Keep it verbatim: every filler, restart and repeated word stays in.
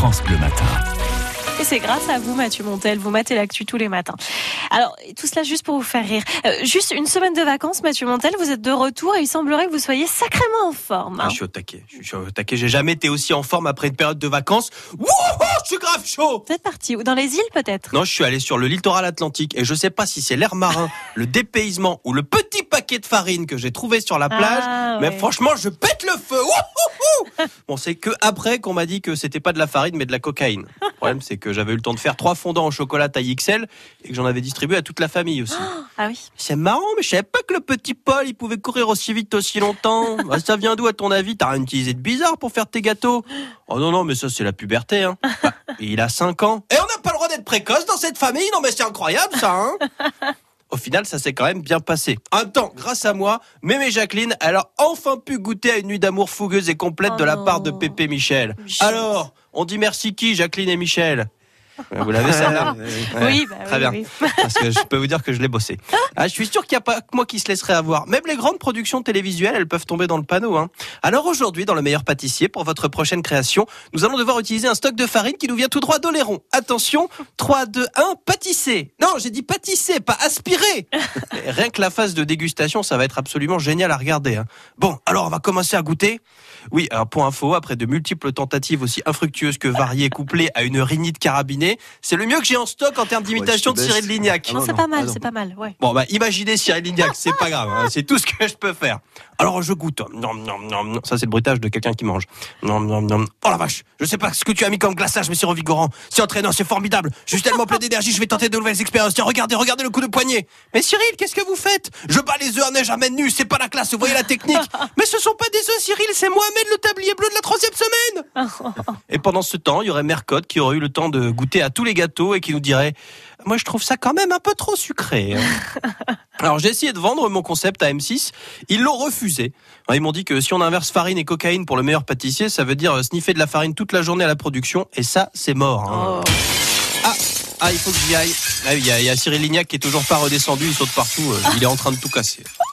France Bleu Matin. Et c'est grâce à vous, Mathieu Montel, vous matez l'actu tous les matins. Alors, tout cela juste pour vous faire rire. Euh, juste une semaine de vacances, Mathieu Montel, vous êtes de retour et il semblerait que vous soyez sacrément en forme. Hein. Ah, je suis au taquet, je suis au taquet. J'ai jamais été aussi en forme après une période de vacances. Wouhou, je suis grave chaud. Vous êtes parti où ? Dans les îles peut-être ? Non, je suis allé sur le littoral atlantique et je sais pas si c'est l'air marin, le dépaysement ou le petit paquet de farine que j'ai trouvé sur la plage, ah, mais ouais. franchement, je pète le feu. Wouhou. Bon, c'est que après qu'on m'a dit que c'était pas de la farine mais de la cocaïne. Le problème, c'est que j'avais eu le temps de faire trois fondants au chocolat taille X L et que j'en avais distribué à toute la famille aussi. Ah oui. C'est marrant, mais je savais pas que le petit Paul, il pouvait courir aussi vite aussi longtemps. Bah, ça vient d'où à ton avis ? T'as rien utilisé de bizarre pour faire tes gâteaux ? Oh non, non, mais ça c'est la puberté. Hein. Bah, il a cinq ans. Et on n'a pas le droit d'être précoce dans cette famille ? Non mais c'est incroyable ça, hein. Au final, ça s'est quand même bien passé. Un temps, grâce à moi, Mémé Jacqueline, elle a enfin pu goûter à une nuit d'amour fougueuse et complète oh de la non. part de Pépé Michel. Michel. Alors, on dit merci qui, Jacqueline et Michel ? Vous l'avez celle-là ? Oui, bah, Très oui, bien. oui. Parce que je peux vous dire que je l'ai bossé. Ah, je suis sûr qu'il n'y a pas que moi qui se laisserait avoir. Même les grandes productions télévisuelles, elles peuvent tomber dans le panneau. Hein. Alors aujourd'hui, dans Le Meilleur Pâtissier, pour votre prochaine création, nous allons devoir utiliser un stock de farine qui nous vient tout droit d'Oléron. Attention, trois, deux, un, pâtisser. Non, j'ai dit pâtisser, pas aspirer. Rien que la phase de dégustation, ça va être absolument génial à regarder. Hein. Bon, alors on va commencer à goûter. Oui, alors pour info, après de multiples tentatives aussi infructueuses que variées, couplées à une rhinite carabinée, c'est le mieux que j'ai en stock en termes d'imitation ouais, de Cyril Lignac. Non, non, c'est non. pas mal, Ah, non. c'est pas mal, ouais. Bon, bah, imaginez Cyril Lignac, c'est pas grave, hein, c'est tout ce que je peux faire. Alors, je goûte. Non, non, non, non. Ça, c'est le bruitage de quelqu'un qui mange. Non, non, non. Oh la vache, je sais pas ce que tu as mis comme glaçage, mais c'est revigorant. C'est entraînant, c'est formidable. Je suis tellement plein d'énergie, je vais tenter de nouvelles expériences. Tiens, regardez, regardez le coup de poignet. Mais Cyril, qu'est-ce que vous faites ? Je bats les œufs en neige à main nue, c'est pas la classe, vous voyez la technique. Mais ce sont pas des œufs, Cyril, c'est Mohamed, le tablier bleu de la troisième semaine. Et pendant ce temps, il y aurait Mère Cotte qui aurait eu le temps de goûter à tous les gâteaux et qui nous dirait: moi, je trouve ça quand même un peu trop sucré. Alors, j'ai essayé de vendre mon concept à M six. Ils l'ont refusé. Ils m'ont dit que si on inverse farine et cocaïne pour le meilleur pâtissier, ça veut dire sniffer de la farine toute la journée à la production. Et ça, c'est mort. Hein. Oh. Ah, ah, il faut que j'y aille. Ah, il y a, il y a Cyril Lignac qui est toujours pas redescendu. Il saute partout. Il est en train de tout casser.